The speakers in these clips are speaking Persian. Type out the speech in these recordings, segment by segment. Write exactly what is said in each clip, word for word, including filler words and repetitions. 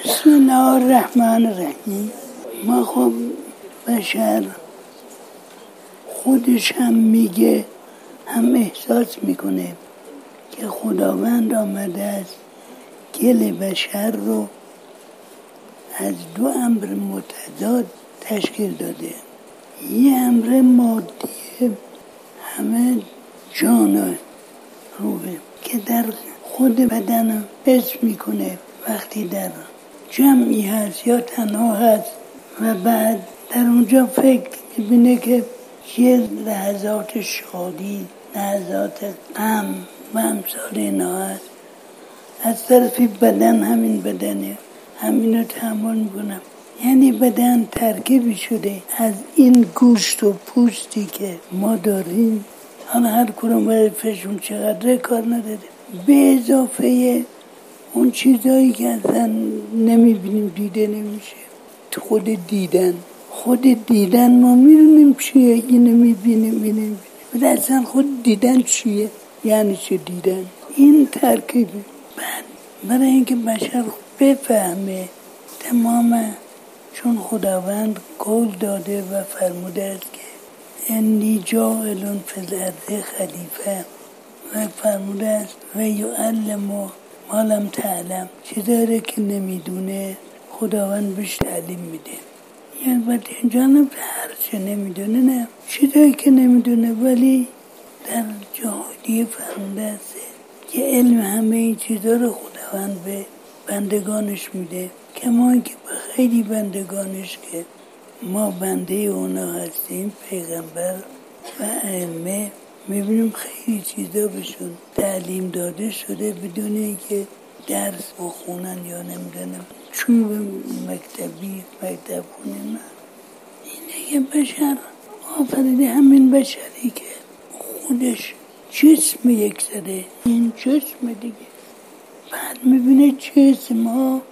بسم الله الرحمن الرحیم. ما خب بشر خودش هم میگه هم احساس میکنه که خداوند آمده است گل بشر رو از دو امر متضاد تشکیل داده. یه امر مادیه همه جان روحه که در خود بدن حس میکنه وقتی در جمعی هست یا تنها هست و بعد در اونجا فکر میبینه که یه لحظات شادی، لحظات غم و امثال اینا هست. از طرفی بدن همین بدنه، همینو تحمل میکنم. یعنی بدن ترکیبی شده از این گوشت و پوستی که ما داریم، حالا هر کدوم وظیفه‌شون چقدر کار نداره، به اضافه اون چیزایی که اصلا نمیبینیم، دیده نمیشه. خود دیدن خود دیدن ما میدونیم چیه، اینو میبینیم اینو میبینیم، ولی اصلا خود دیدن چیه، یعنی چه دیدن. این ترکیبه. بعد برای اینکه بشر بفهمه تماما، چون خداوند قول داده و فرموده است که انی جاعل فی الارض خلیفه و فرموده است و یعلم ما لم تعلم، چیزایی که نمیدونه خداوند بهش تعلیم میده. یعنی باید اینجا هم هر چه نمیدونه، نه چیزایی که نمیدونه، ولی در جهادی فرموده است که علم همه این چیزا رو خداوند به بندگانش میده. کما که به خیلی بندگانش که ما بنده اونا هستیم، پیغمبر و ائمه، میبینیم خیلی چیزا بهشون تعلیم داده شده بدون اینکه درس بخونن یا نمیدونم چوب مکتبی مکتب خونن. اینه که بشر آفریده، همین بشری که خودش جسم یک سره، این جسم دیگه. بعد میبینه جسم ها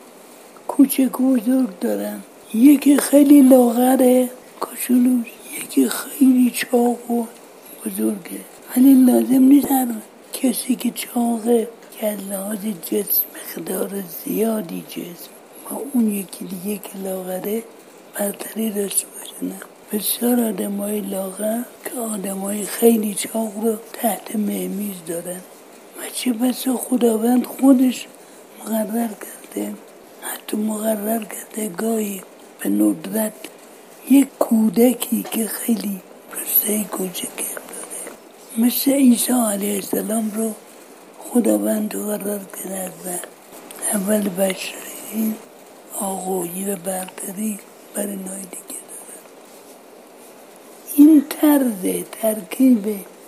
کوچک و بزرگ دارن، یکی خیلی لاغره کوچولوست، یکی خیلی چاق و بزرگه. ولی لازم نیست هر کسی که چاقه که از لحاظ جسم مقدار زیادی جسم با اون یکی دیگه که لاغره برتری داشته باشه. نه، بسیار آدم های لاغر که آدم های خیلی چاق رو تحت مهمیز دارن و چه بسا خداوند خودش مقرر کرده، حتی مقرر کرده گاهی به ندرت یک کودکی که خیلی رسته کوچک داره، مثل عیسی علیه السلام رو خداوند مقرر کرده و اول بشری آقایی و برتری برای نای دیگه داره. این طرز ترکیب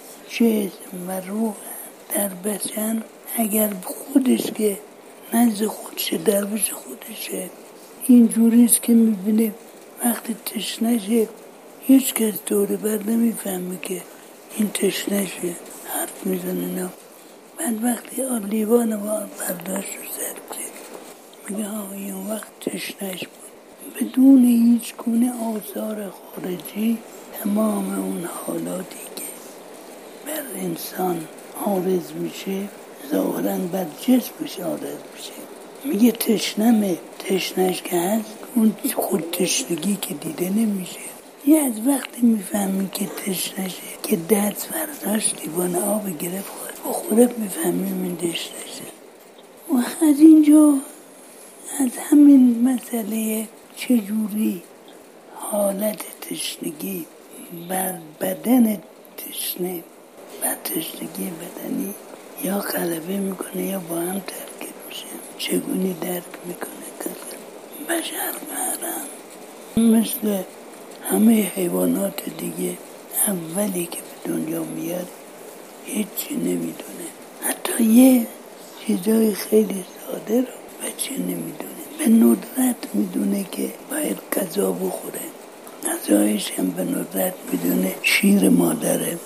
جسم و روح در بشن اگر خودش که نزد خودشه، در بشه خودشه، این جوریست که میبینه وقتی تشنشه هیچ کس دوره بر نمیفهمه که این تشنشه، حرف میزنه نه. بعد وقتی لیوان ما برداشت رو سر میگه ها این وقت تشنش بود، بدون هیچ گونه آثار خارجی تمام اون حالاتی که بر انسان عارض میشه ظاهراً بر جسمش عارض میشه. میگه تشنمه، تشنش که هست اون خود تشنگی که دیده نمیشه. یه از وقتی میفهمی که تشنشه که دست برداشت لیوان آب گرفت خود و خودت میفهمیم این تشنشه. و از اینجا از همین مسئله چجوری حالت تشنگی بر بدن تشنه بر تشنگی بدنی یا غلبه میکنه یا با هم ترکیب میشه، چگونه درک میکنه کسی. بشر محرم مثل همه حیوانات دیگه اولی که به دنیا میاد هیچی نمیدونه، حتی یه چیزای خیلی ساده رو بچه نمیدونه. به ندرت میدونه که باید غذا بخوره، غذایش هم به ندرت میدونه شیر مادره.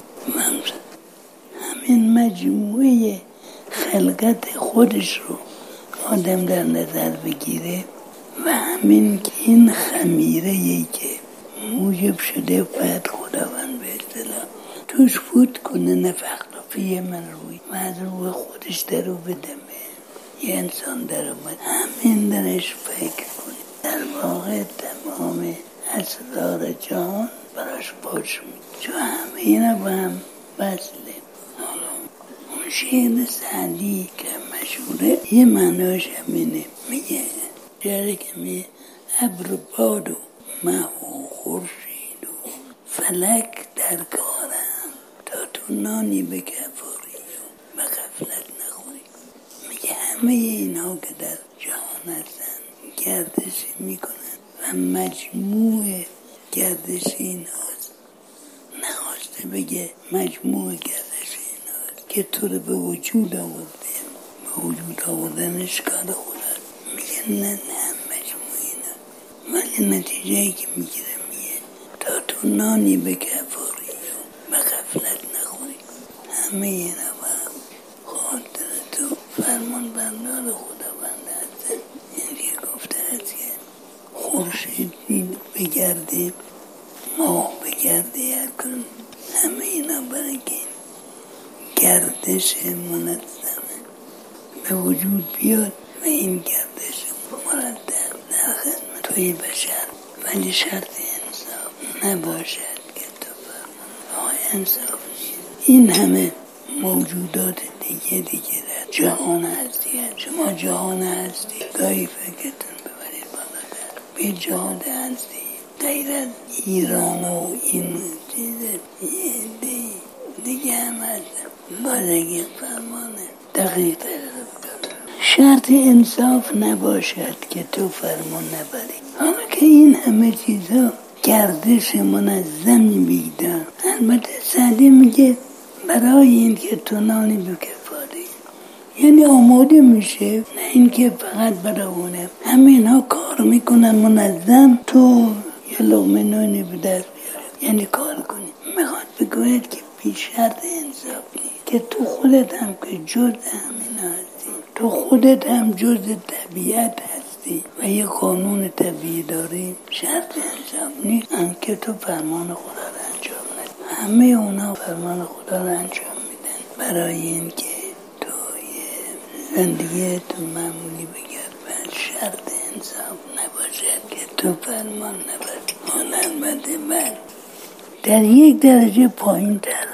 همین مجموعه خلقت خودش رو آدم در نظر بگیره و همین که این خمیره‌ای که موجب شده باید خداوند به اصطلاح توش فوت کنه، نفخت فیه من روی و از روح خودش در رو بدمه. یه انسان در اومد همین درش فکر کنید در واقع تمام اسرار جهان براش باش می‌کنه چون همه اینا با هم وصله. اون شعر سعدی که مشهوره یه معناش همینه، میگه جره که میگه ابر و باد و مه و خورشید و فلک در کارم تا تو نانی به کفاری و به غفلت نخوری. میگه همه اینا که در جهان هستن گردش میکنن و مجموع گردش ایناست. نخواسته بگه مجموع گردش ایناست که تو رو به وجود آورده، به وجود آوردنش کار خودت. میگه نه نه مجموع اینا، ولی نتیجه ای که میگیره میگه تا تو نانی به کفاری و به غفلت نخوری. همه اینا برم خاطر تو فرمان بردار خداوند هستن. این که گفته هست که خورشید بگرده ماه بگرده یکن، همه اینا برای که گردش منظمه به وجود بیاد و این گردش مرتب در خدمت توی بشر، ولی شرط انصاف نباشد که تو فرمان آه انصاف نیست. این همه موجودات دیگه دیگه در جهان هستی هست. شما جهان هستی گاهی فکرتون ببرید بالاتر به جهان هستی غیر از ایران و این چیز دیگه دیگه هم هستم باید اگه فرمانه دقیق شرط انصاف نباشد که تو فرمان نبری. حالا که این همه چیزا گردش منظمی میدن، البته سعدی میگه برای این که تو نانی بکفاری، یعنی آماده میشه، نه این که فقط برای اونه. همین ها کار میکنن منظم تو یه لقمه نانی به دست بیاره، یعنی کار کنی. میخواد بگوید که بی شرط انصاف نیست که تو خودت هم که جز همین هستی، تو خودت هم جز طبیعت هستی و یه قانون طبیعی داری. شرط انصاف نیست هم که تو فرمان خدا رو انجام ندی. همه اونا فرمان خدا رو انجام میدن برای این که تو یه زندگی تو معمولی بگرد و شرط انصاف نباشد که تو فرمان نبری. اون البته بر در یک درجه پایین تر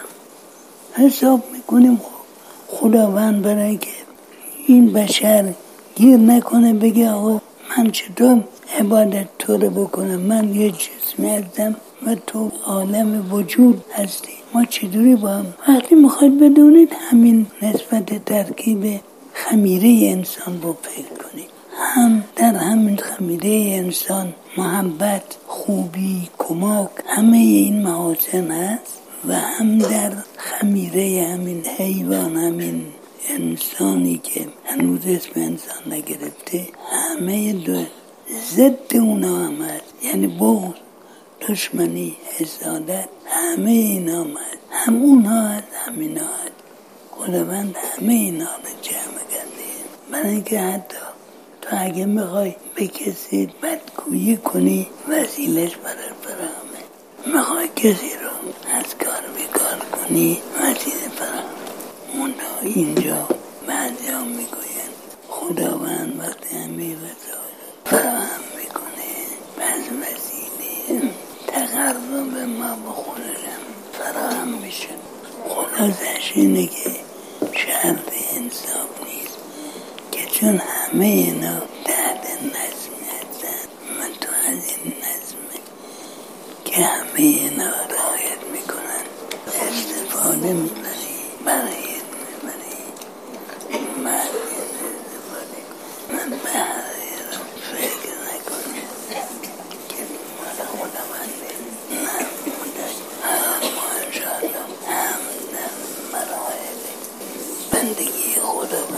حساب میکنیم خداوند برای که این بشر گیر نکنه بگه آقا من چطور عبادت تو رو بکنم، من یه جسمی هستم و تو عالم وجود هستی، ما چطوری با هم. وقتی میخواید بدونید همین نسبت ترکیب خمیره انسان رو فکر کنید. هم در همین خمیره انسان محبت، خوبی، کمک، همه این محاسن هست و هم در خمیره همین حیوان، همین انسانی که هنوز اسم انسان نگرفته، همه دو ضد اونا هم هست، یعنی بغض، دشمنی، حسادت، همه اینا هم هست. هم اونها هست هم اینا هست. خداوند همه اینا رو جمع کرده برای اینکه حتی تو اگه میخوای به کسی بدگویی کنی وسیلش برای فراهمه، میخوای کسی رو از کار بیکار کنی وسیله فراهمه. منتها اینجا بعضی ها میگوین خداوند وقتی همه وسایل فراهم میکنه بعض وسیله تقرب ما به خودشم فراهم میشه. خلاصش اینه که شرط انصاف نیست که چون همه اینا تحت نظم هستن، من تو از این نظمه که همه اینا رعایت میکنن استفاده میبری، برایت میبری، مرد استفاده. من به هر رو فکر نکنه که مال خداونده، نه مدش اما انشاءالله هم در مرایت بندگی خداوند